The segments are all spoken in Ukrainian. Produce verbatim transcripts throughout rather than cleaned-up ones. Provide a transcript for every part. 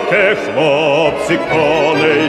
Лягайте, хлопці, коней.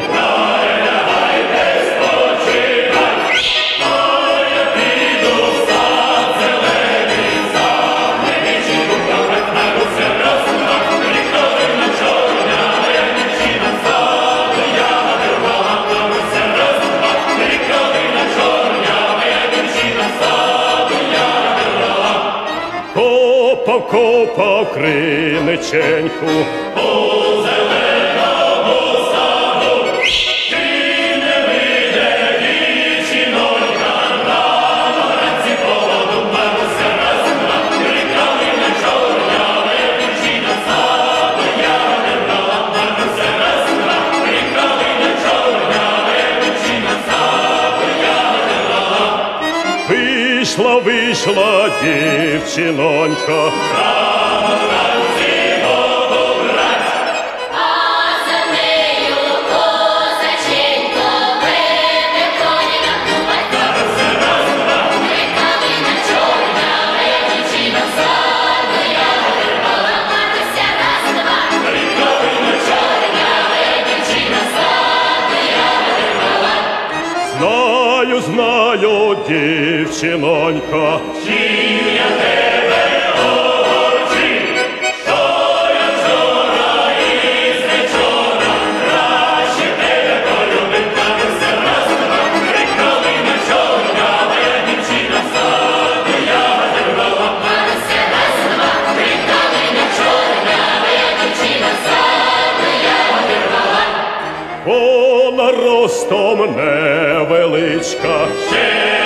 Копав, копав криниченьку, у зеленому саду, чи не вийде дівчинонька, рано вранці поводу Маруся раз, два, три калина чорнява, як дівчина в саду, я не брала. Маруся раз, два, три калина чорнява, як дівчина в саду, я не брала. Вийшла, вийшла дівчинонька, рано вранці воду брать, а за нею козаченько веде коня купать. Маруся раз, два, три калина чорнява, як дівчина в саду, я вирвала. Маруся раз, два, три калина чорнява, як дівчина в саду, я вирвала. знаю, знаю, дівчинонька, чим я тебе огорчив, що я вчора із вечора краще тебе полюбив. Маруся раз, два, три калина чорнява, я дівчина в саду, я вирвала. Маруся раз, два, три калина чорнява, як дівчина в саду, я вирвала. Вона ростом невеличка, ще